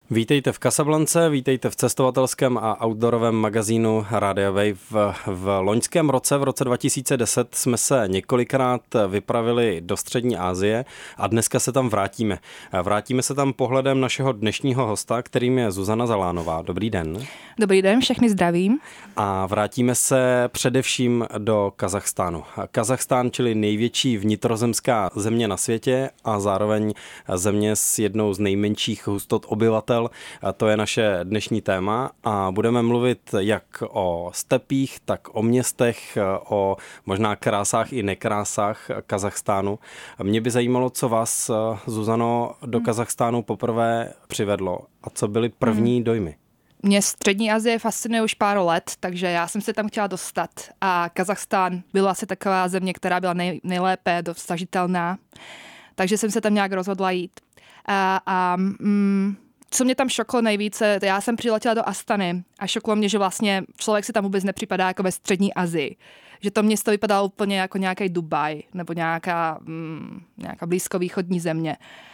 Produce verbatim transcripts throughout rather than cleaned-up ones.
Vítejte v Casablance, vítejte v cestovatelském a outdoorovém magazínu Radio Wave. V, v loňském roce, v roce dva tisíce deset, jsme se několikrát vypravili do Střední Asie a dneska se tam vrátíme. Vrátíme se tam pohledem našeho dnešního hosta, kterým je Zuzana Zalánová. Dobrý den. Dobrý den, všechny zdravím. A vrátíme se především do Kazachstánu. Kazachstán, čili největší vnitrozemská země na světě a zároveň země s jednou z nejmenších hustot obyvatel. A to je naše dnešní téma a budeme mluvit jak o stepích, tak o městech, o možná krásách i nekrásách Kazachstánu. Mě by zajímalo, co vás, Zuzano, do Kazachstánu poprvé přivedlo a co byly první hmm. dojmy. Mě Střední Asie fascinuje už pár let, takže já jsem se tam chtěla dostat a Kazachstán byla asi taková země, která byla nej, nejlépe dosažitelná, takže jsem se tam nějak rozhodla jít. A, a mm, co mě tam šoklo nejvíce, já jsem přiletěla do Astany a šoklo mě, že vlastně člověk si tam vůbec nepřipadá jako ve Střední Asii. Že to město vypadalo úplně jako nějaký Dubaj nebo nějaká, mm, nějaká blízkovýchodní země.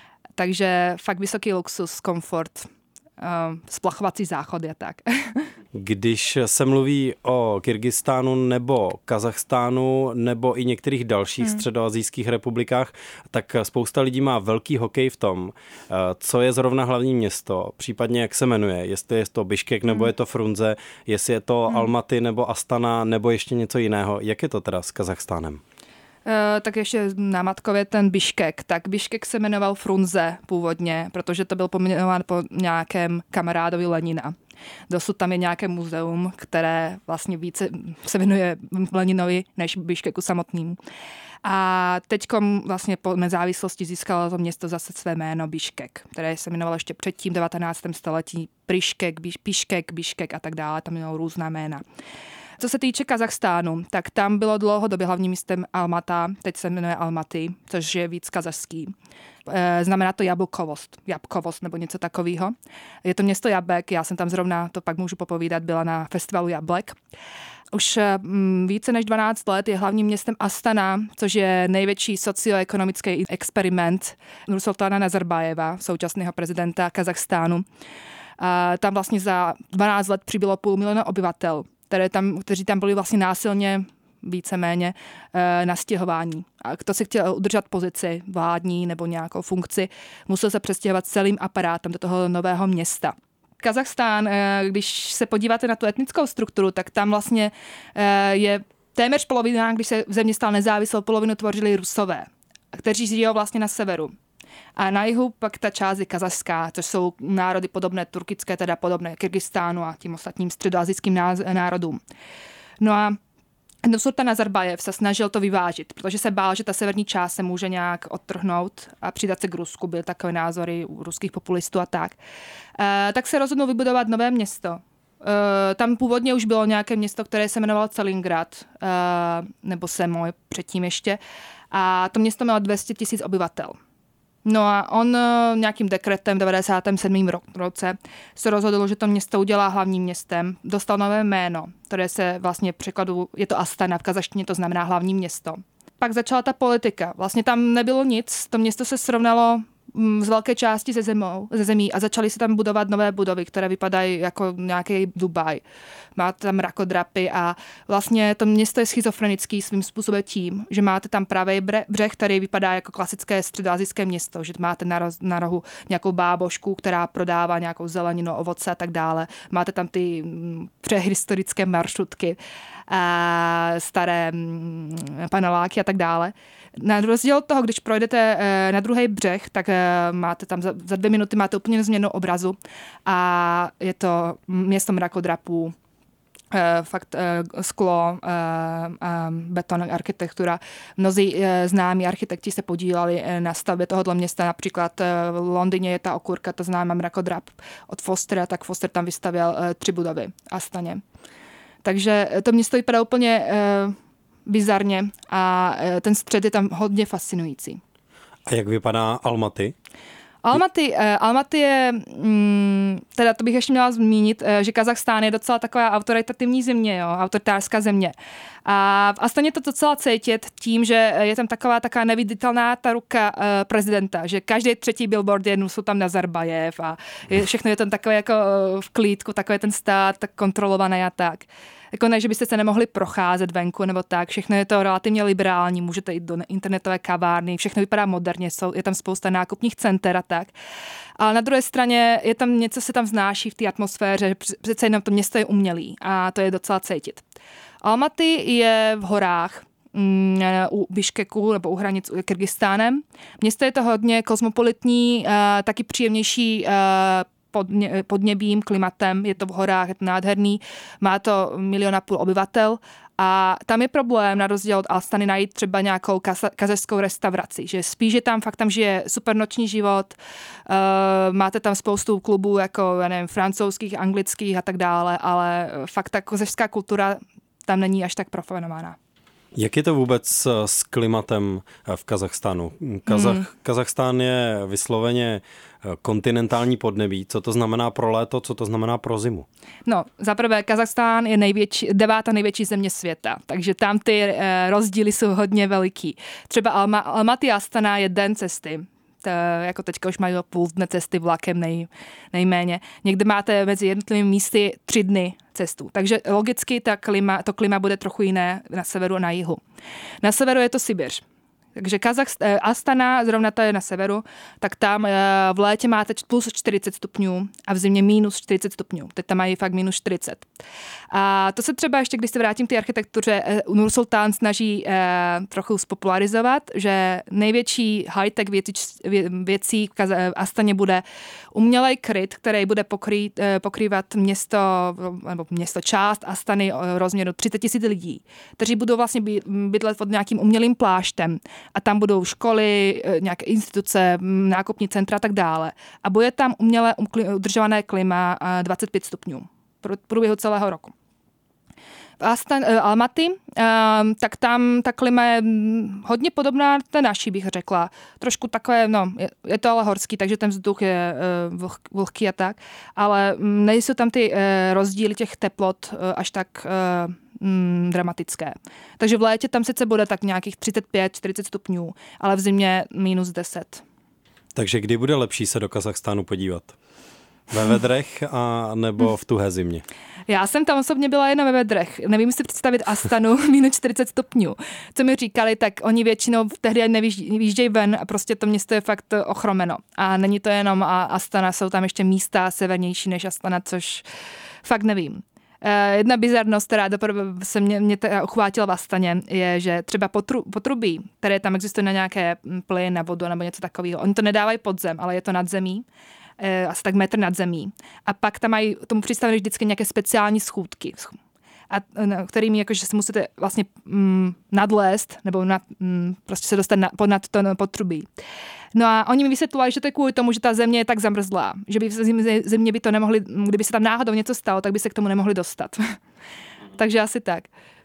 Takže fakt vysoký luxus, komfort, uh, splachovací záchody a tak. Když se mluví o Kyrgyzstánu nebo Kazachstánu nebo i některých dalších hmm. středoasijských republikách, tak spousta lidí má velký hokej v tom, co je zrovna hlavní město, případně jak se jmenuje, jestli je to Biškek nebo hmm. je to Frunze, jestli je to hmm. Almaty nebo Astana nebo ještě něco jiného. Jak je to teda s Kazachstánem? Uh, tak ještě na Matkově ten Biškek. Tak Biškek se jmenoval Frunze původně, protože to byl pojmenován po nějakém kamarádovi Lenina. Dosud tam je nějaké muzeum, které vlastně více se věnuje Leninovi než Biškeku samotnému. A teďkom vlastně po nezávislosti získalo to město zase své jméno Biškek, které se jmenovalo ještě předtím v devatenáctém století Priškek, Piškek, Biškek a tak dále. Tam mělo různá jména. Co se týče Kazachstánu, tak tam bylo dlouhodobě hlavním městem Almata, teď se jmenuje Almaty, což je víc kazašský. E, znamená to jablkovost, jabkovost nebo něco takového. Je to město jablek, já jsem tam zrovna, to pak můžu popovídat, byla na festivalu jablek. Už mm, více než dvanáct let je hlavním městem Astana, což je největší socioekonomický experiment Nursultána Nazarbájeva, současného prezidenta Kazachstánu. A tam vlastně za dvanáct let přibylo půl miliona obyvatel, které tam, kteří tam byli vlastně násilně víceméně e, nastěhování. A kdo si chtěl udržet pozici vládní nebo nějakou funkci, musel se přestěhovat celým aparátem do toho nového města. Kazachstán, e, když se podíváte na tu etnickou strukturu, tak tam vlastně e, je téměř polovina, když se země stal nezávislou, polovinu tvořili Rusové, kteří žijou vlastně na severu. A na jihu pak ta část je kazašská, což jsou národy podobné turkické, teda podobné Kyrgyzstánu a tím ostatním středoasijským národům. No a Nursultán Nazarbájev se snažil to vyvážit, protože se bál, že ta severní část se může nějak odtrhnout a přidat se k Rusku, byly takové názory u ruských populistů a tak. E, tak se rozhodnul vybudovat nové město. E, tam původně už bylo nějaké město, které se jmenovalo Stalingrad, e, nebo Semoj předtím ještě, a to město mělo dvě stě tisíc obyvatel. No a on nějakým dekretem v devadesátém sedmém roce se rozhodl, že to město udělá hlavním městem. Dostal nové jméno, které se vlastně v překladu, je to Astana, v kazaštině to znamená hlavní město. Pak začala ta politika. Vlastně tam nebylo nic, to město se srovnalo z velké části ze, zemou, ze zemí a začaly se tam budovat nové budovy, které vypadají jako nějaký Dubaj. Máte tam mrakodrapy a vlastně to město je schizofrenický svým způsobem tím, že máte tam pravý břeh, který vypadá jako klasické středoasijské město, že máte na, roz, na rohu nějakou bábošku, která prodává nějakou zeleninu, ovoce a tak dále. Máte tam ty prehistorické maršrutky, a staré paneláky a tak dále. Na rozdíl od toho, když projdete na druhý břeh, tak máte tam za, za dvě minuty máte úplně změnu obrazu a je to město mrakodrapů, fakt sklo, beton, architektura. Mnozí známí architekti se podíleli na stavbě tohoto města, například v Londýně je ta okurka, ta známá mrakodrap od Fostera, tak Foster tam vystavěl tři budovy Astaně. Takže to město vypadá úplně uh, bizarně a uh, ten střed je tam hodně fascinující. A jak vypadá Almaty? Almaty, uh, Almaty je mm, teda to bych ještě měla zmínit, že Kazachstán je docela taková autoritativní země, jo, autoritářská země. A v Astaně to docela cítit tím, že je tam taková taková neviditelná ta ruka uh, prezidenta, že každý třetí billboard jednou jsou tam Nazarbajev a je, všechno je tam takové jako uh, v klídku, takový ten stát tak kontrolovaný a tak. Jako ne, že byste se nemohli procházet venku nebo tak, všechno je to relativně liberální, můžete jít do internetové kavárny, všechno vypadá moderně, jsou, je tam spousta nákupních center a tak. Ale na druhé straně je tam něco, se tam vznáší v té atmosféře, přece jenom to město je umělý a to je docela cítit. Almaty je v horách u Biškeku nebo u hranic s Kyrgyzstánem. Město je to hodně kosmopolitní, taky příjemnější podněbím, klimatem, je to v horách, je to nádherný, má to milion a půl obyvatel a tam je problém na rozdíl od Astany najít třeba nějakou kazašskou restauraci, že spíš je tam fakt tam žije super noční život, uh, máte tam spoustu klubů jako já nevím, francouzských, anglických a tak dále, ale fakt ta kazašská kultura tam není až tak profanovaná. Jak je to vůbec s klimatem v Kazachstánu? Kazach, hmm. Kazachstán je vysloveně kontinentální podnebí. Co to znamená pro léto, co to znamená pro zimu? No, zaprvé Kazachstán je největší, devátá největší země světa, takže tam ty eh, rozdíly jsou hodně veliký. Třeba Alma, Almaty Astana je den cesty. To, jako teďka už mají půl dne cesty vlakem nej, nejméně. Někde máte mezi jednotlivými místy tři dny cestu. Takže logicky ta klima, to klima bude trochu jiné na severu a na jihu. Na severu je to Sibiř. Takže Kazachst- Astana, zrovna to je na severu, tak tam v létě máte plus čtyřicet stupňů a v zimě minus čtyřicet stupňů. Teď tam mají fakt minus čtyřicet. A to se třeba ještě, když se vrátím k té architektuře, Nursultán snaží eh, trochu spopularizovat, že největší high-tech věcí, věcí v Astaně bude umělej kryt, který bude pokrýt, eh, pokrývat město, nebo město část Astany rozměru třicet tisíc lidí, kteří budou vlastně bydlet pod nějakým umělým pláštěm. A tam budou školy, nějaké instituce, nákupní centra a tak dále. A bude tam uměle udržované klima dvacet pět stupňů v průběhu celého roku. V Astan, Almaty, tak tam ta klima je hodně podobná té naší, bych řekla. Trošku takové, no, je to ale horský, takže ten vzduch je vlhký a tak, ale nejsou tam ty rozdíly těch teplot až tak Mm, dramatické. Takže v létě tam sice bude tak nějakých třicet pět čtyřicet stupňů, ale v zimě minus deset. Takže kdy bude lepší se do Kazachstánu podívat? Ve vedrech a nebo v tuhé zimě? Já jsem tam osobně byla jen ve vedrech. Nevím si představit Astanu minus čtyřicet stupňů. Co mi říkali, tak oni většinou tehdy nevyjíždějí ven a prostě to město je fakt ochromeno. A není to jenom Astana, jsou tam ještě místa severnější než Astana, což fakt nevím. Jedna bizarnost, která se mě, mě uchvátila v Astaně, je, že třeba potru, potrubí, které tam existuje na nějaké plyn, na vodu nebo něco takového, oni to nedávají pod zem, ale je to nad zemí, asi tak metr nad zemí. A pak tam mají tomu přistavené vždycky nějaké speciální schůdky, a kterými jakože se musíte vlastně mm, nadlézt nebo nad, mm, prostě se dostat na, pod, nad to potrubí. No a oni mi vysvětlovali, že to je kvůli tomu, že ta země je tak zamrzlá, že by v země by to nemohli, kdyby se tam náhodou něco stalo, tak by se k tomu nemohli dostat. Takže asi tak.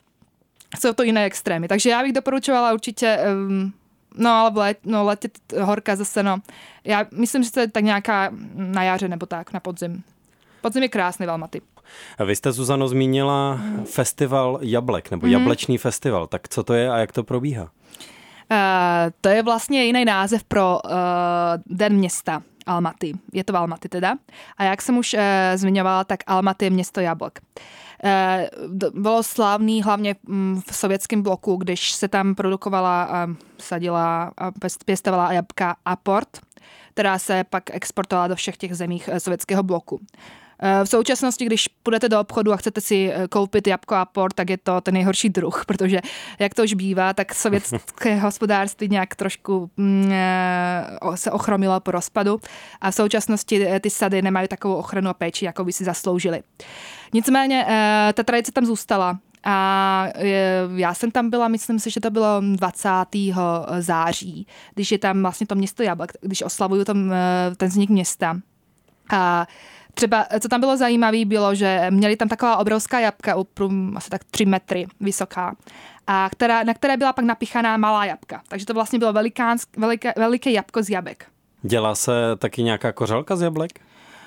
Jsou to jiné extrémy. Takže já bych doporučovala určitě, um, no ale v let, no, letě horka zase, no. Já myslím, že to je tak nějaká na jaře nebo tak, na podzim. Podzim je krásný v Almaty. Vy jste, Zuzano, zmínila mm. festival Jablek, nebo mm. jablečný festival. Tak co to je a jak to probíhá? Uh, to je vlastně jiný název pro uh, Den města Almaty. Je to v Almaty teda. A jak jsem už uh, zmiňovala, tak Almaty je město jablek. Uh, bylo slavný hlavně um, v sovětském bloku, když se tam produkovala, uh, sadila a pěstovala jabka Aport, která se pak exportovala do všech těch zemích uh, sovětského bloku. V současnosti, když půjdete do obchodu a chcete si koupit jabko Aport, tak je to ten nejhorší druh, protože jak to už bývá, tak sovětské hospodářství nějak trošku mm, se ochromilo po rozpadu a v současnosti ty sady nemají takovou ochranu a péči, jako by si zasloužili. Nicméně ta tradice tam zůstala. A já jsem tam byla, myslím si, že to bylo dvacátého září, když je tam vlastně to město jablek, když oslavuju tam ten vznik města. A třeba, co tam bylo zajímavé, bylo, že měli tam taková obrovská jabka, asi tak tři metry vysoká, a která, na které byla pak napichaná malá jabka. Takže to vlastně bylo velikánsk, veliké, veliké jabko z jabek. Dělá se taky nějaká kořalka z jablek?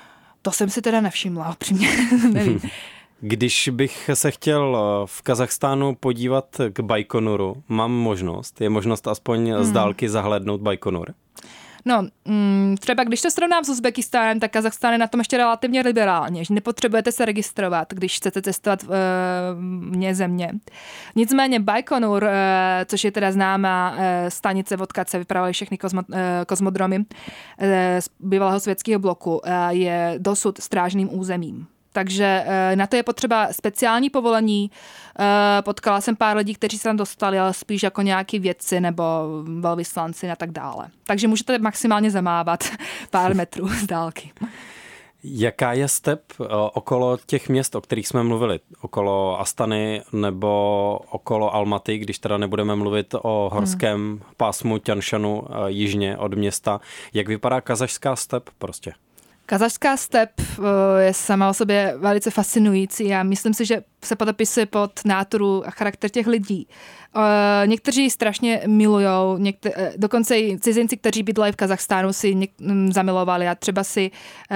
To jsem si teda nevšimla, upřímně, nevím. Když bych se chtěl v Kazachstánu podívat k Bajkonuru, mám možnost, je možnost aspoň hmm. z dálky zahlédnout Bajkonur? No, mm, třeba když to srovnám s Uzbekistánem, tak Kazachstán je na tom ještě relativně liberálně, že nepotřebujete se registrovat, když chcete cestovat v, vně země. Nicméně Bajkonur, e, což je teda známá e, stanice, odkud se vyprávají všechny kozmo, e, kozmodromy e, z bývalého sovětského bloku, e, je dosud strážným územím. Takže na to je potřeba speciální povolení. Potkala jsem pár lidí, kteří se tam dostali, ale spíš jako nějaký vědci nebo velvyslanci a tak dále. Takže můžete maximálně zamávat pár metrů z dálky. Jaká je step okolo těch měst, o kterých jsme mluvili? Okolo Astany nebo okolo Almaty, když teda nebudeme mluvit o horském hmm. pásmu Ťanšanu jižně od města. Jak vypadá kazašská step prostě? Kazašská step je sama o sobě velice fascinující a myslím si, že se podepisuje pod náturu a charakter těch lidí. Někteří strašně milujou, někte- dokonce i cizinci, kteří bydlají v Kazachstánu, si něk- zamilovali a třeba si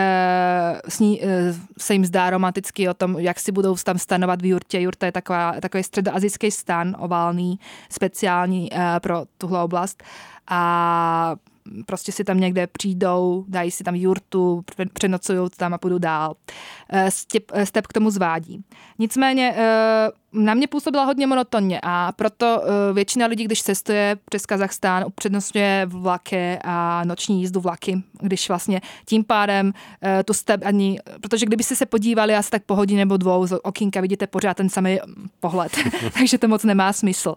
s ní, se jim zdá romanticky o tom, jak si budou tam stanovat v jurtě. Jurta je taková, takový středoazijský stan, oválný, speciální pro tuhle oblast. A prostě si tam někde přijdou, dají si tam jurtu, přenocují tam a půjdu dál. Step, step k tomu zvádí. Nicméně na mě působila hodně monotonně a proto většina lidí, když cestuje přes Kazachstán, upřednostňuje vlaky a noční jízdu vlaky, když vlastně tím pádem tu step ani, protože kdybyste se podívali asi tak po hodině nebo dvou z okýnka, vidíte pořád ten samý pohled, takže to moc nemá smysl.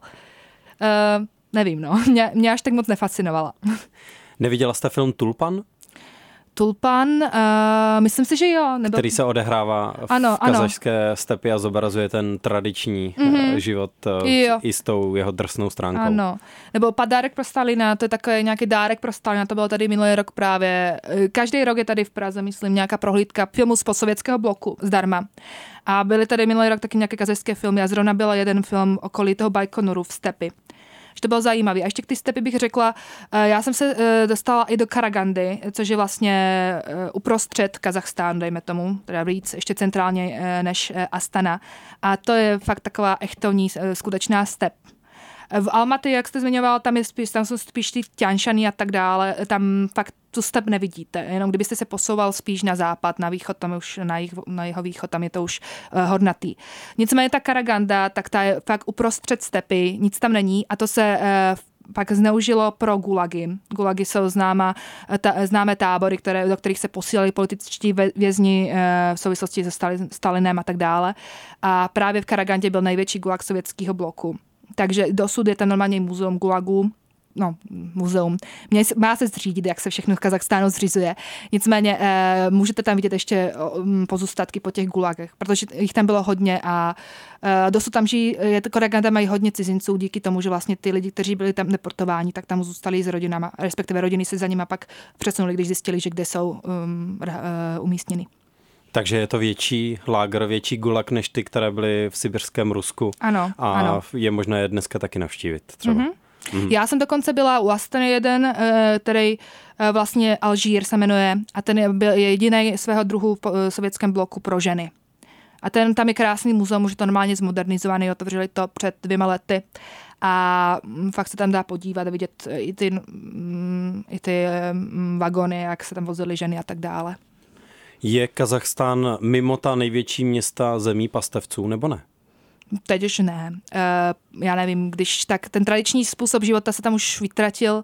Uh, nevím, no. Mě, mě až tak moc nefascinovala. Neviděla jste film Tulpan? Tulpan, uh, myslím si, že jo. Nebo... Který se odehrává v ano, kazašské ano. stepy a zobrazuje ten tradiční mm-hmm. život jo. i s tou jeho drsnou stránkou. Ano. Nebo Padárek pro Stalina, to je takový nějaký dárek pro Stalina, to bylo tady minulý rok právě. Každý rok je tady v Praze, myslím, nějaká prohlídka filmů z postsovětského bloku zdarma. A byly tady minulý rok taky nějaké kazašské filmy a zrovna byl jeden film okolí toho Bajkonuru v stepy. Že to bylo zajímavé. A ještě k ty stepy bych řekla, já jsem se dostala i do Karagandy, což je vlastně uprostřed Kazachstánu, dejme tomu, teda víc ještě centrálně než Astana. A to je fakt taková echtovní, skutečná step. V Almaty, jak jste zmiňoval, tam, je spíš, tam jsou spíš ty Ťanšany a tak dále, tam fakt tu step nevidíte, jenom kdybyste se posouval spíš na západ, na východ, tam už na, jich, na jeho východ, tam je to už uh, hornatý. Nicméně ta Karaganda, tak ta je fakt uprostřed stepy, nic tam není a to se uh, pak zneužilo pro gulagy. Gulagy jsou známa, ta, známé tábory, které, do kterých se posílali političtí vězni uh, v souvislosti se Stalinem a tak dále. A právě v Karagandě byl největší gulag sovětského bloku. Takže dosud je tam normálně muzeum gulagů, no, muzeum. Mě, má se zřídit, jak se všechno v Kazachstánu zřizuje. Nicméně eh, můžete tam vidět ještě um, pozůstatky po těch gulagech, protože jich tam bylo hodně a eh, dosud tam žijí, je to Karaganda, mají hodně cizinců díky tomu, že vlastně ty lidi, kteří byli tam deportováni, tak tam zůstali s rodinama, respektive rodiny se za nima pak přesunuli, když zjistili, že kde jsou um, uh, umístěny. Takže je to větší lágr, větší gulag než ty, které byly v sibirském Rusku. Ano, a ano. je možné je dneska taky navštívit třeba. Mm-hmm. Mm-hmm. Já jsem dokonce byla u Astany jeden, který vlastně Alžír se jmenuje a ten byl jediný svého druhu v sovětském bloku pro ženy. A ten tam je krásný muzeum, už je to normálně zmodernizovaný, otevřeli to před dvěma lety a fakt se tam dá podívat a vidět i ty, i ty vagony, jak se tam vozily ženy a tak dále. Je Kazachstán mimo ta největší města zemí pastevců, nebo ne? Teď už ne. Uh, já nevím, když tak ten tradiční způsob života se tam už vytratil.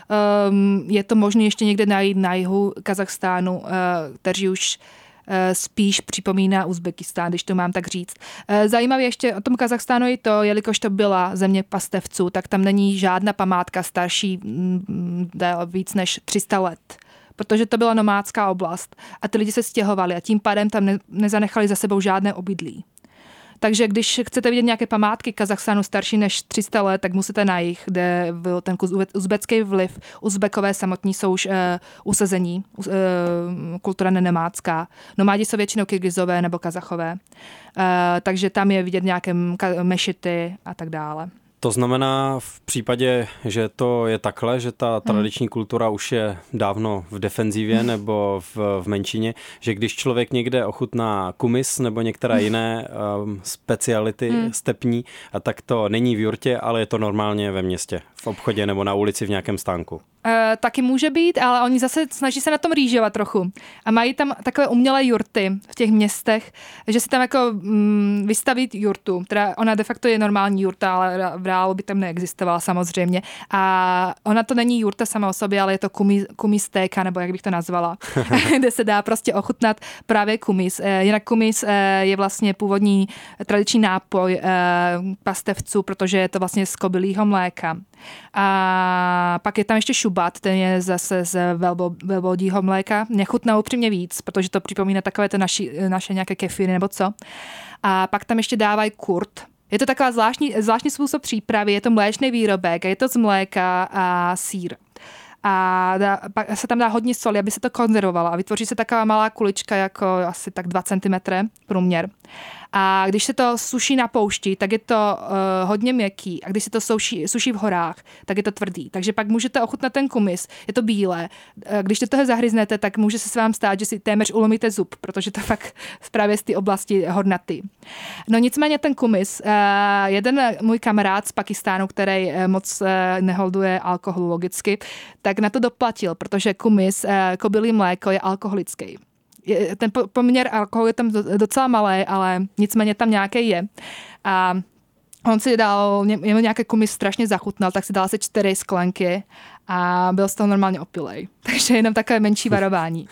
Um, je to možné ještě někde najít na jihu Kazachstánu, uh, kteří už uh, spíš připomíná Uzbekistán, když to mám tak říct. Uh, zajímavé ještě o tom Kazachstánu je to, jelikož to byla země pastevců, tak tam není žádná památka starší mm, víc než tři sta let. Protože to byla nomádská oblast a ty lidi se stěhovali a tím pádem tam ne, nezanechali za sebou žádné obydlí. Takže když chcete vidět nějaké památky Kazachstánu starší než tři sta let, tak musíte na jich, kde byl ten uzbecký vliv. Uzbekové samotní jsou už uh, usazení, uh, kultura nenomádská. Nomádi jsou většinou Kyrgyzové nebo Kazachové. Uh, takže tam je vidět nějaké mešity a tak dále. To znamená v případě, že to je takhle, že ta tradiční kultura už je dávno v defenzivě nebo v, v menšině, že když člověk někde ochutná kumis nebo některé jiné um, speciality hmm. stepní, a tak to není v jurtě, ale je to normálně ve městě, v obchodě nebo na ulici v nějakém stánku. E, taky může být, ale oni zase snaží se na tom rýžovat trochu. A mají tam takové umělé jurty v těch městech, že si tam jako mm, vystaví jurtu, teda ona de facto je normální jurta, ale v reálu by tam neexistovala samozřejmě. A ona to není jurta sama o sobě, ale je to kumis, kumistéka, nebo jak bych to nazvala, kde se dá prostě ochutnat právě kumis. E, jinak kumis e, je vlastně původní tradiční nápoj e, pastevců, protože je to vlastně z kobylího mléka. A pak je tam ještě šubat, ten je zase z velbo, velbodího mléka. Mě chutná upřímně víc, protože to připomíná takové to naši, naše nějaké kefíry nebo co. A pak tam ještě dávají kurt. Je to taková zvláštní, zvláštní způsob přípravy, je to mléčný výrobek a je to z mléka a sýr. A dá, pak se tam dá hodně soli, aby se to konzervovalo a vytvoří se taková malá kulička, jako asi tak dva centimetry průměr. A když se to suší na poušti, tak je to uh, hodně měkký. A když se to suší, suší v horách, tak je to tvrdý. Takže pak můžete ochutnat ten kumis. Je to bílé. Když do toho zahryznete, tak může se s vám stát, že si téměř ulomíte zub, protože to fakt právě z té oblasti hornatý. No nicméně ten kumis, uh, jeden můj kamarád z Pakistánu, který uh, moc uh, neholduje alkohol logicky, tak na to doplatil, protože kumis, uh, kobylí mléko je alkoholický. Ten poměr alkoholu je tam docela malý, ale nicméně tam nějaký je. A on si dal, jemu nějaký kumis strašně zachutnal, tak si dal asi čtyři sklenky a byl z toho normálně opilej. Takže jenom takové menší varování.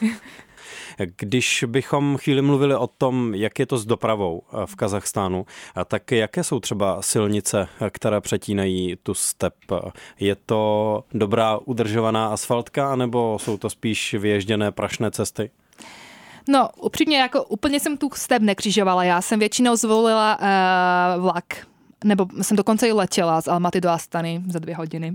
Když bychom chvíli mluvili o tom, jak je to s dopravou v Kazachstánu, tak jaké jsou třeba silnice, které přetínají tu step? Je to dobrá udržovaná asfaltka, anebo jsou to spíš vyježděné prašné cesty? No, upřímně, jako úplně jsem tu step nekřižovala. Já jsem většinou zvolila uh, vlak. Nebo jsem dokonce i letěla z Almaty do Astany za dvě hodiny.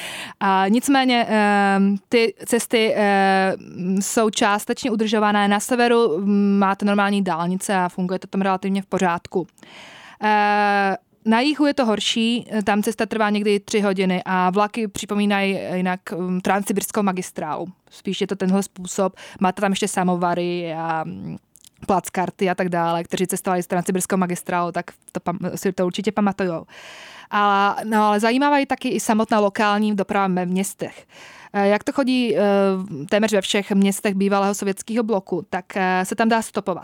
A nicméně uh, ty cesty uh, jsou částečně udržované. Na severu um, máte normální dálnice a funguje to tam relativně v pořádku. Uh, Na jihu je to horší, tam cesta trvá někdy tři hodiny a vlaky připomínají jinak um, transsibirskou magistrálu. Spíš je to tenhle způsob. Máte tam ještě samovary a um, plackarty a tak dále, kteří cestovali s transsibirskou magistrálu, tak to, si to určitě pamatujou. A, no, ale zajímavá je taky i samotná lokální doprava ve městech. Jak to chodí uh, téměř ve všech městech bývalého sovětského bloku, tak uh, se tam dá stopovat.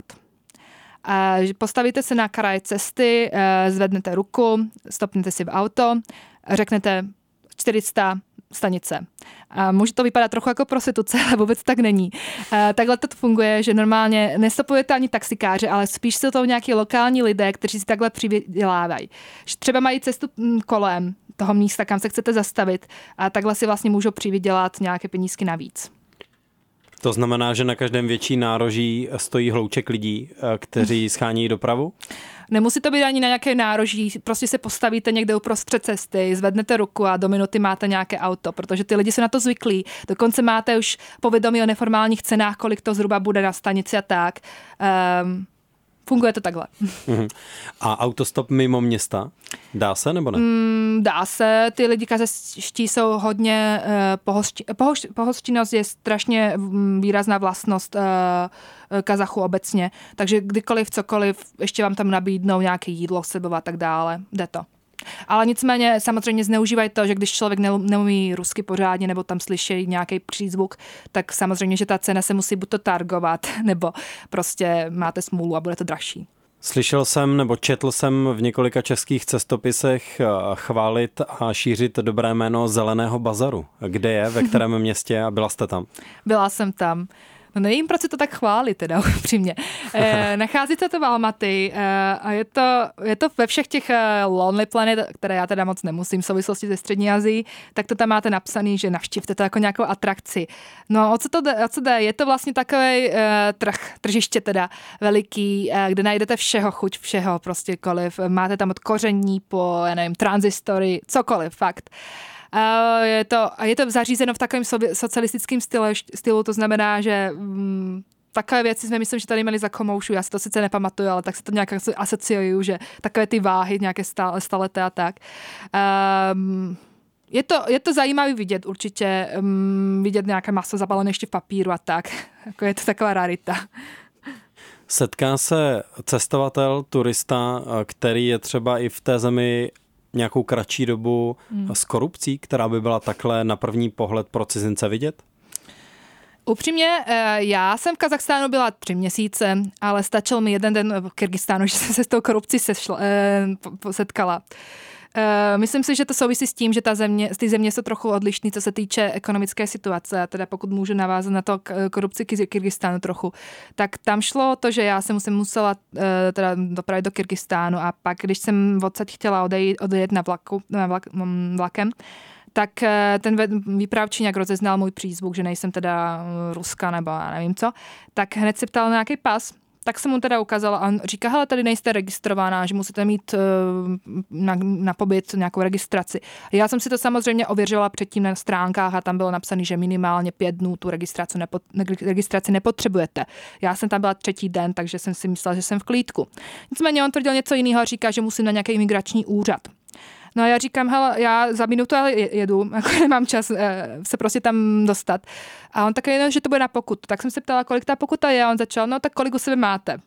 Postavíte se na kraj cesty, zvednete ruku, stopnete si v auto, řeknete čtyři sta stanice. A může to vypadat trochu jako prostituce, ale vůbec tak není. Takhle to funguje, že normálně nestopujete ani taxikáře, ale spíš jsou to nějaký lokální lidé, kteří si takhle přivydělávají. Třeba mají cestu kolem toho místa, kam se chcete zastavit a takhle si vlastně můžou přivydělat nějaké penízky navíc. To znamená, že na každém větší nároží stojí hlouček lidí, kteří schání dopravu? Nemusí to být ani na nějaké nároží, prostě se postavíte někde uprostřed cesty, zvednete ruku a do minuty máte nějaké auto, protože ty lidi jsou na to zvyklí. Dokonce máte už povědomí o neformálních cenách, kolik to zhruba bude na stanici a tak. Um, Funguje to takhle. A autostop mimo města? Dá se nebo ne? Mm, dá se. Ty lidi kazachští jsou hodně uh, pohostinní. Pohoš, pohostinnost je strašně výrazná vlastnost uh, Kazachu obecně. Takže kdykoliv, cokoliv, ještě vám tam nabídnou nějaké jídlo sebou a tak dále. Jde to. Ale nicméně samozřejmě zneužívají to, že když člověk neumí rusky pořádně nebo tam slyší nějaký přízvuk, tak samozřejmě, že ta cena se musí buď to targovat, nebo prostě máte smůlu a bude to dražší. Slyšel jsem nebo četl jsem v několika českých cestopisech chválit a šířit dobré jméno Zeleného bazaru. Kde je, ve kterém městě a byla jste tam? Byla jsem tam. No nevím, proč se to tak chválí teda upřímně. E, nachází se to v Almaty e, a je to, je to ve všech těch Lonely Planet, které já teda moc nemusím v souvislosti ze Střední Asii, tak to tam máte napsaný, že navštívte to jako nějakou atrakci. No o co to jde? O co jde? Je to vlastně takový e, trh, tržiště teda veliký, e, kde najdete všeho, chuť všeho, prostě koliv. Máte tam od koření po, já nevím, transistory, cokoliv, fakt. A je to, a je to zařízeno v takovém socialistickém stylu, stylu, to znamená, že mm, takové věci jsme myslím, že tady měli za komoušu, já si to sice nepamatuju, ale tak se to nějak asociuju, že takové ty váhy, nějaké stále, staleté a tak. Um, je, to, je to zajímavé vidět určitě, um, vidět nějaké maso zabalené ještě v papíru a tak. Jako je to taková rarita. Setká se cestovatel, turista, který je třeba i v té zemi nějakou kratší dobu hmm. s korupcí, která by byla takhle na první pohled pro cizince vidět? Upřímně, já jsem v Kazachstánu byla tři měsíce, ale stačil mi jeden den v Kyrgyzstánu, že jsem se s tou korupcí sešla, setkala. Myslím si, že to souvisí s tím, že ta země, ty země jsou trochu odlišný, co se týče ekonomické situace, a teda pokud můžu navázat na to korupci Kyrgyzstánu trochu, tak tam šlo to, že já jsem musela teda dopravit do Kyrgyzstánu a pak, když jsem odsaď chtěla odejít, odejít na, vlaku, na vlak, vlakem, tak ten výpravčí nějak rozeznal můj přízvuk, že nejsem teda Ruska nebo já nevím co, tak hned se ptal na nějaký pas. Tak jsem mu teda ukázala a on říká, hele, tady nejste registrovaná, že musíte mít na, na pobyt nějakou registraci. Já jsem si to samozřejmě ověřila předtím na stránkách a tam bylo napsané, že minimálně pět dnů tu registraci, nepo, registraci nepotřebujete. Já jsem tam byla třetí den, takže jsem si myslela, že jsem v klídku. Nicméně on tvrdil něco jiného a říká, že musím na nějaký imigrační úřad. No a já říkám, hele, já za minutu ale jedu, jako nemám čas se prostě tam dostat. A on také jenom, že to bude na pokutu. Tak jsem se ptala, kolik ta pokuta je a on začal, no tak kolik u sebe máte.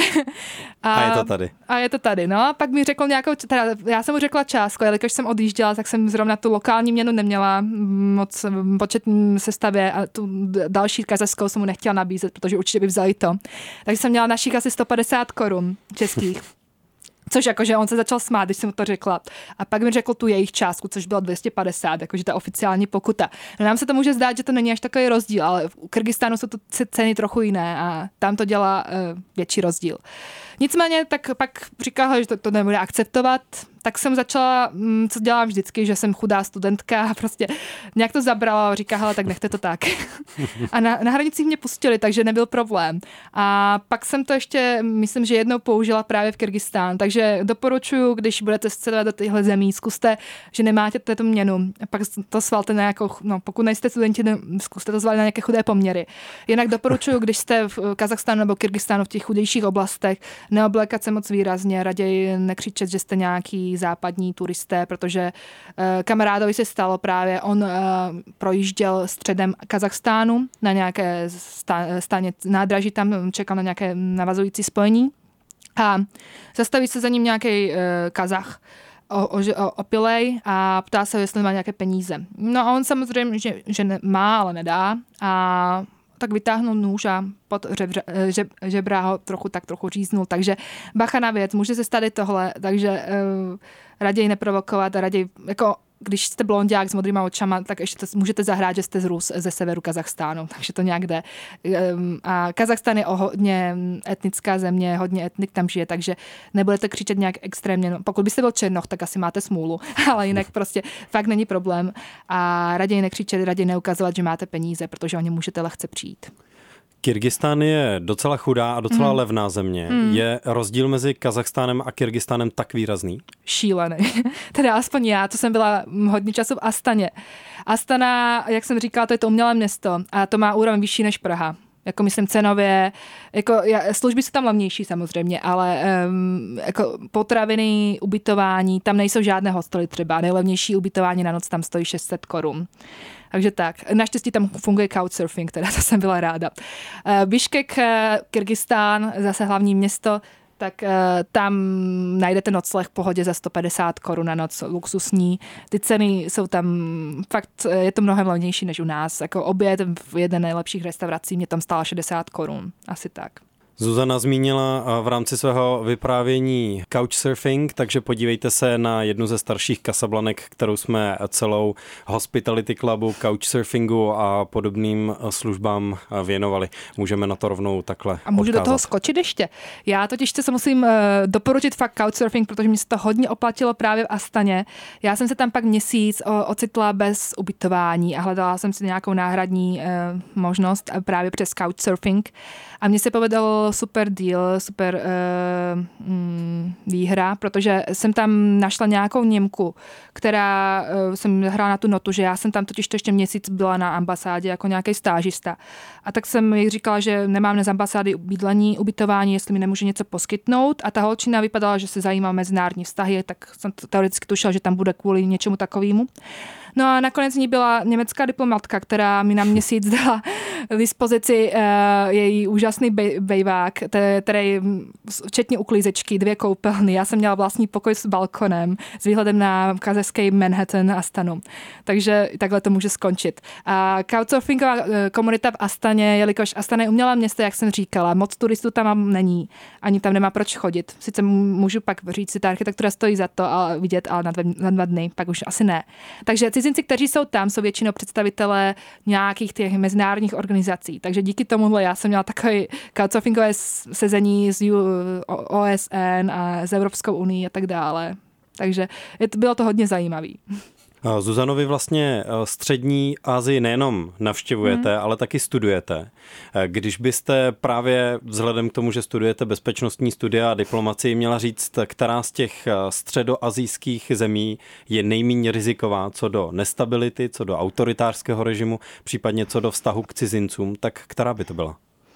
a, a je to tady. A je to tady, no. A pak mi řekl nějakou, teda já jsem mu řekla částku, jelikož jsem odjížděla, tak jsem zrovna tu lokální měnu neměla moc počet sestavě a tu další kazachskou jsem mu nechtěla nabízet, protože určitě by vzali to. Takže jsem měla našich asi sto padesát korun českých. Což jakože on se začal smát, když jsem mu to řekla. A pak mi řekl tu jejich částku, což bylo dvě stě padesát, jakože ta oficiální pokuta. No nám se to může zdát, že to není až takový rozdíl, ale v Kyrgyzstánu jsou to ceny trochu jiné a tam to dělá uh, větší rozdíl. Nicméně tak pak říkala, že to, to nebude akceptovat, tak jsem začala, co dělám vždycky, že jsem chudá studentka a prostě nějak to zabrala a říká, hele, tak nechte to tak. A na, na hranicích mě pustili, takže nebyl problém. A pak jsem to ještě, myslím, že jednou použila právě v Kyrgyzstánu, takže doporučuji, když budete cestovat do těchto zemí, zkuste, že nemáte této měnu, pak to svalte na nějakou, no pokud nejste studenti, zkuste to zvalit na nějaké chudé poměry. Jinak doporučuji, když jste v Kazachstánu nebo Kyrgyzstánu v těch chudějších oblastech, neoblékat se moc výrazně, raději nekřičet, že jste nějaký západní turisté, protože uh, kamarádovi se stalo právě, on uh, projížděl středem Kazachstánu na nějaké stáně nádraží, tam čekal na nějaké navazující spojení a zastaví se za ním nějaký uh, Kazach o, o, o, opilej a ptá se, jestli má nějaké peníze. No a on samozřejmě, že, že ne, má, ale nedá a tak vytáhnul nůž a pod žebra, žeb, žebra ho trochu tak trochu říznul. Takže bacha na věc, může se stát i tohle, takže uh, raději neprovokovat a raději, jako když jste blonďák s modrýma očama, tak ještě to, můžete zahrát, že jste z Rus, ze severu Kazachstánu, takže to nějak jde. Um, a Kazachstán je o hodně etnická země, hodně etnik tam žije, takže nebudete křičet nějak extrémně. No, pokud byste byl černoch, tak asi máte smůlu, ale jinak prostě fakt není problém. A raději nekřičet, raději neukazovat, že máte peníze, protože o ně můžete lehce přijít. Kyrgyzstán je docela chudá a docela mm. levná země. Mm. Je rozdíl mezi Kazachstánem a Kyrgyzstánem tak výrazný? Šílený. Teda aspoň já, to jsem byla hodně času v Astaně. Astana, jak jsem říkala, to je to umělé město a to má úroveň vyšší než Praha. Jako myslím cenově, jako služby jsou tam levnější samozřejmě, ale um, jako potraviny, ubytování, tam nejsou žádné hostely třeba. Nejlevnější ubytování na noc tam stojí šest set korun. Takže tak. Naštěstí tam funguje couchsurfing, teda to jsem byla ráda. Biškek, Kyrgyzstán, zase hlavní město, tak tam najdete nocleh v pohodě za sto padesát korun na noc, luxusní. Ty ceny jsou tam, fakt je to mnohem levnější než u nás. Jako oběd v jedné nejlepších restaurací mě tam stála šedesát korun, asi tak. Zuzana zmínila v rámci svého vyprávění couchsurfing, takže podívejte se na jednu ze starších kasablanek, kterou jsme celou Hospitality Clubu, couchsurfingu a podobným službám věnovali. Můžeme na to rovnou takhle A můžu odkázat. Do toho skočit ještě. Já totiž se musím uh, doporučit fakt couchsurfing, protože mi se to hodně oplatilo právě v Astaně. Já jsem se tam pak měsíc o, ocitla bez ubytování a hledala jsem si nějakou náhradní uh, možnost právě přes couchsurfing. A mně se povedl byl super deal, super uh, mm, výhra, protože jsem tam našla nějakou Němku, která uh, jsem hrála na tu notu, že já jsem tam totiž to ještě měsíc byla na ambasádě jako nějaký stážista. A tak jsem jí říkala, že nemám z ambasády bydlení, ubytování, jestli mi nemůže něco poskytnout. A ta holčina vypadala, že se zajímá mezinárodní vztahy, tak jsem teoreticky tušila, že tam bude kvůli něčemu takovému. No a nakonec ní byla německá diplomatka, která mi na měsíc dala k dispozici uh, její úžasný bej, bejvák, který včetně uklízečky, dvě koupelny. Já jsem měla vlastní pokoj s balkonem s výhledem na kazachský Manhattan a Astanu. Takže takhle to může skončit. A couchsurfingová komunita v Astaně, jelikož Astana je umělé město, jak jsem říkala, moc turistů tam není, ani tam nemá proč chodit. Sice můžu pak říct si, ta architektura stojí za to a vidět, ale na dva, na dva dny, pak už asi ne. Takže cizinci, kteří jsou tam, jsou většinou představitelé nějakých těch mezinárodních organizací. Takže díky tomuhle já jsem měla takové couchsurfingové sezení z O S N a z Evropskou unii a tak dále. Takže bylo to hodně zajímavý. Zuzano, vy vlastně střední Asii nejenom navštěvujete, hmm. ale taky studujete. Když byste právě vzhledem k tomu, že studujete bezpečnostní studia a diplomacii, měla říct, která z těch středoasijských zemí je nejméně riziková co do nestability, co do autoritářského režimu, případně co do vztahu k cizincům, tak která by to byla?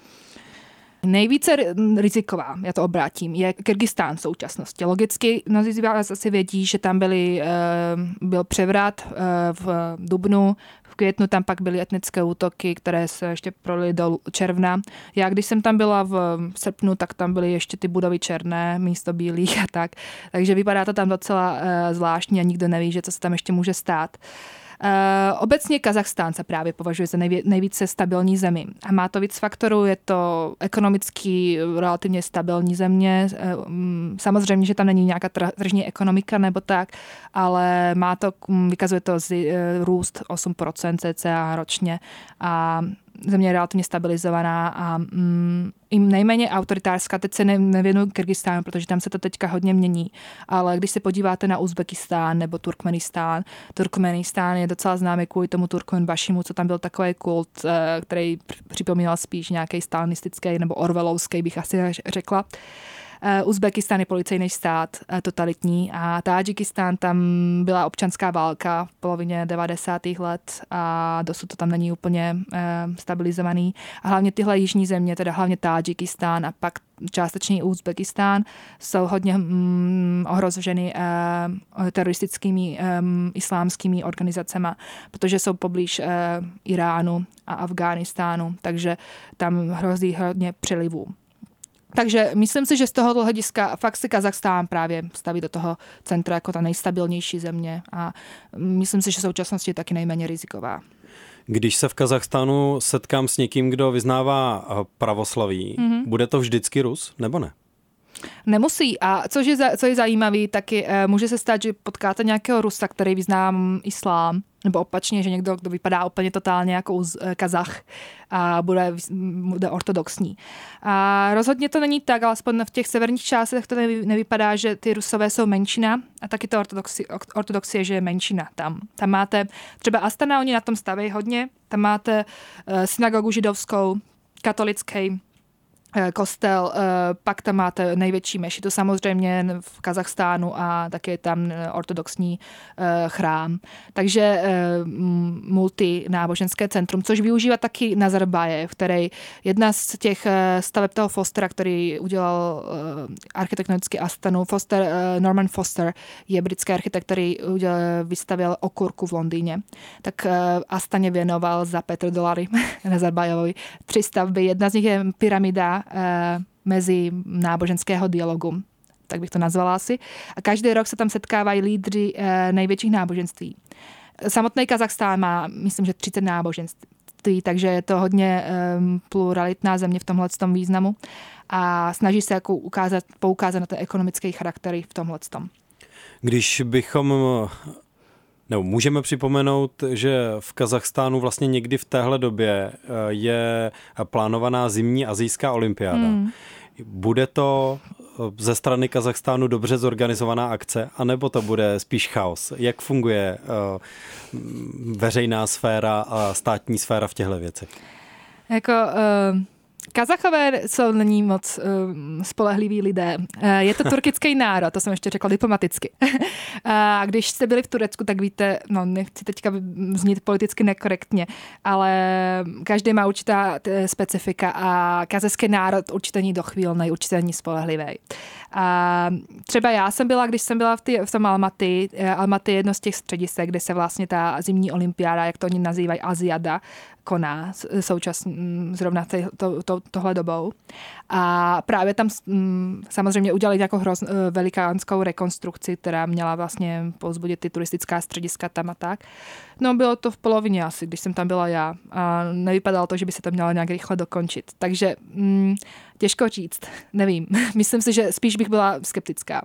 Nejvíce riziková, já to obrátím, je Kyrgyzstán v současnosti. Logicky mnozí z vás asi vědí, že tam byly, byl převrat v dubnu, v květnu tam pak byly etnické útoky, které se ještě prolily do června. Já když jsem tam byla v srpnu, tak tam byly ještě ty budovy černé místo bílých a tak. Takže vypadá to tam docela zvláštně a nikdo neví, že co se tam ještě může stát. Uh, obecně Kazachstán se právě považuje za nejvě, nejvíce stabilní zemi. A má to víc faktorů, je to ekonomicky relativně stabilní země. Uh, samozřejmě, že tam není nějaká tržní ekonomika nebo tak, ale má to, vykazuje to z, uh, růst osm procent cca ročně a země je relativně stabilizovaná a mm, i nejméně autoritářská. Teď se ne, nevěnuju Kyrgyzstánu, protože tam se to teďka hodně mění. Ale když se podíváte na Uzbekistán nebo Turkmenistán, Turkmenistán je docela známý kvůli tomu Turkmenbašimu, co tam byl takový kult, který připomínal spíš nějaký stalinistický nebo orwellovský, bych asi řekla. Uzbekistán je policejní stát, totalitní, a Tádžikistán, tam byla občanská válka v polovině devadesátých let a dosud to tam není úplně stabilizovaný. A hlavně tyhle jižní země, teda hlavně Tádžikistán a pak částečně Uzbekistán, jsou hodně mm, ohroženy uh, teroristickými um, islámskými organizacemi, protože jsou poblíž uh, Iránu a Afghánistánu, takže tam hrozí hodně přelivů. Takže myslím si, že z tohoto hlediska fakt si Kazachstán právě staví do toho centra jako ta nejstabilnější země a myslím si, že v současnosti je taky nejméně riziková. Když se v Kazachstánu setkám s někým, kdo vyznává pravoslaví, mm-hmm. bude to vždycky Rus, nebo ne? Nemusí. A což je, co je zajímavý, taky může se stát, že potkáte nějakého Rusa, který vyznává islám, nebo opačně, že někdo, kdo vypadá úplně totálně jako Kazach a bude, bude ortodoxní. A rozhodně to není tak, alespoň v těch severních částech to nevypadá, že ty Rusové jsou menšina a taky to ortodoxie, ortodoxie, že je menšina tam. Tam máte třeba Astana, oni na tom staví hodně, tam máte synagogu židovskou, katolický kostel, pak tam máte největší mešitu samozřejmě v Kazachstánu a také je tam ortodoxní chrám. Takže multináboženské centrum, což využívá taky Nazarbájev, který jedna z těch staveb toho Fostera, který udělal architektonický Astanu, Foster, Norman Foster je britský architekt, který udělal, vystavěl Okurku v Londýně. Tak Astaně věnoval za petrodolary Nazarbájevovi tři stavby. Jedna z nich je pyramida mezi náboženského dialogu, tak bych to nazvala asi. A každý rok se tam setkávají lídři největších náboženství. Samotný Kazachstán má, myslím, že třicet náboženství, takže je to hodně pluralitná země v tomhletom významu a snaží se jako ukázat, poukázat na ten ekonomický charakter v tomhletom. Když bychom No, můžeme připomenout, že v Kazachstánu vlastně někdy v téhle době je plánovaná zimní asijská olympiáda. Hmm. Bude to ze strany Kazachstánu dobře zorganizovaná akce, anebo to bude spíš chaos? Jak funguje uh, veřejná sféra a státní sféra v těchto věcech? Jako... Uh... Kazachové jsou není moc uh, spolehliví lidé. Uh, je to turkický národ, to jsem ještě řekla diplomaticky. A uh, když jste byli v Turecku, tak víte, no nechci teďka znít politicky nekorektně, ale každý má určitá specifika a kazachský národ určitě není dochvílnej, určitě není spolehlivý. A třeba já jsem byla, když jsem byla v, tý, v tom Almaty, Almaty je jedno z těch středisek, kde se vlastně ta zimní olympiáda, jak to oni nazývají, Aziada, koná současně zrovna to, to, tohle dobou. A právě tam samozřejmě udělali nějakou hroz, velikánskou rekonstrukci, která měla vlastně povzbudit ty turistická střediska tam a tak. No bylo to v polovině asi, když jsem tam byla já. A nevypadalo to, že by se to mělo nějak rychle dokončit. Takže mm, těžko říct, nevím. Myslím si, že spíš bych byla skeptická.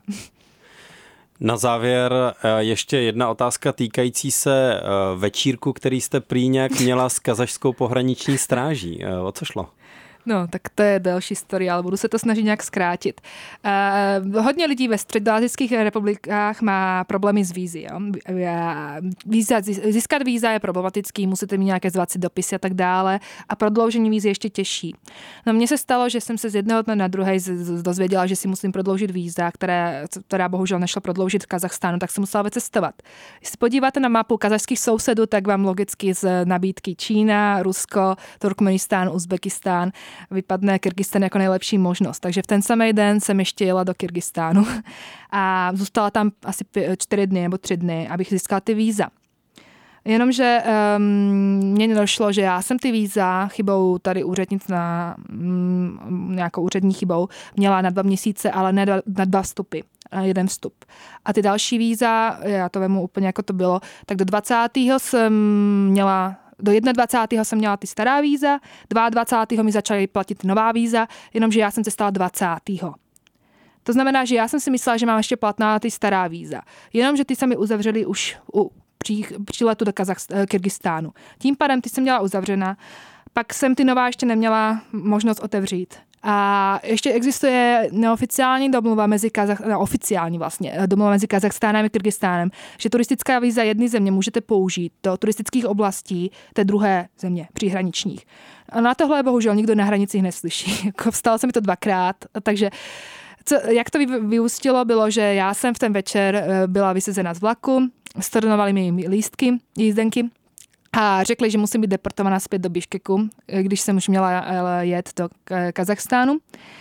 Na závěr ještě jedna otázka týkající se večírku, který jste prý nějak měla s kazašskou pohraniční stráží. O co šlo? No, tak to je další story, ale budu se to snažit nějak zkrátit. Uh, hodně lidí ve středoasijských republikách má problémy s vízy. Jo? Víza, získat víza je problematický, musíte mít nějaké zvací dopisy a tak dále a prodloužení vízy je ještě těžší. No mně se stalo, že jsem se z jednoho dne na druhé dozvěděla, že si musím prodloužit víza, které, která bohužel nešlo prodloužit v Kazachstánu, tak jsem musela vycestovat. Když se podíváte na mapu kazašských sousedů, tak vám logicky z nabídky Čína, Rusko, Turkmenistán, Uzbekistán vypadne Kyrgyzstan jako nejlepší možnost. Takže v ten samý den jsem ještě jela do Kyrgyzstánu a zůstala tam asi čtyři dny nebo tři dny, abych získala ty víza. Jenomže um, mně nedošlo, že já jsem ty víza chybou tady úřednic na um, nějakou úřední chybou měla na dva měsíce, ale ne na dva vstupy. Jeden vstup. A ty další víza, já to vemu úplně jako to bylo, tak do dvacátého jsem měla Do dvacátého prvního jsem měla ty stará víza, dvacátého druhého mi začaly platit nová víza, jenomže já jsem se stala dvacátého To znamená, že já jsem si myslela, že mám ještě platná ty stará víza. Jenomže ty se mi uzavřely už u příletu do Kyrgyzstánu. Tím pádem ty jsem měla uzavřena, pak jsem ty nová ještě neměla možnost otevřít. A ještě existuje neoficiální domluva mezi Kazach, no, oficiální vlastně, domluva mezi Kazachstánem a Kyrgyzstánem, že turistická víza jedné země můžete použít do turistických oblastí té druhé země, příhraničních. A na tohle bohužel nikdo na hranicích neslyší. Stalo se mi to dvakrát, takže co, jak to vyústilo, bylo, že já jsem v ten večer byla vysazena z vlaku, stornovali mi lístky, jízdenky, a řekli, že musím být deportovaná zpět do Biškeku, když jsem už měla jet do Kazachstánu.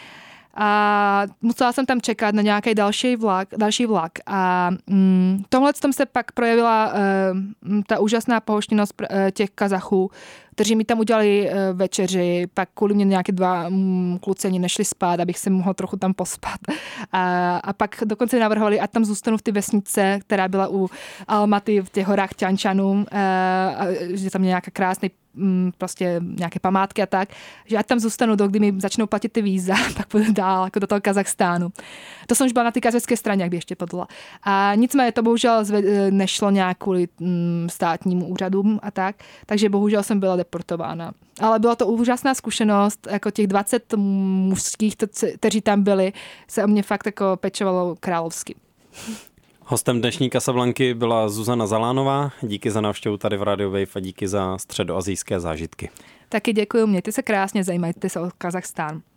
A musela jsem tam čekat na nějaký další vlak. Další vlak. A mm, tomhle tom se pak projevila uh, ta úžasná pohoštěnost uh, těch Kazachů, kteří mi tam udělali uh, večeři, pak kvůli mě nějaké dva um, kluci ani nešli spát, abych se mohla trochu tam pospat. A, a pak dokonce navrhovali, ať tam zůstanu v ty vesnice, která byla u Almaty v těch horách Tiančanů, uh, že tam je nějaká krásný prostě nějaké památky a tak, že ať tam zůstanu, do kdy mi začnou platit ty víza, pak půjdu dál jako do toho Kazachstánu. To jsem už byla na té kazachské straně, jak by ještě podala. A nicméně to bohužel nešlo nějak kvůli státním úřadům a tak, takže bohužel jsem byla deportována. Ale byla to úžasná zkušenost, jako těch dvacet mužských, kteří tam byli, se o mě fakt jako pečovalo královsky. Hostem dnešní Casablanky byla Zuzana Zalánová. Díky za návštěvu tady v Radio Wave a díky za středoasijské zážitky. Taky děkuji, mějte se krásně, zajímajte se o Kazachstán.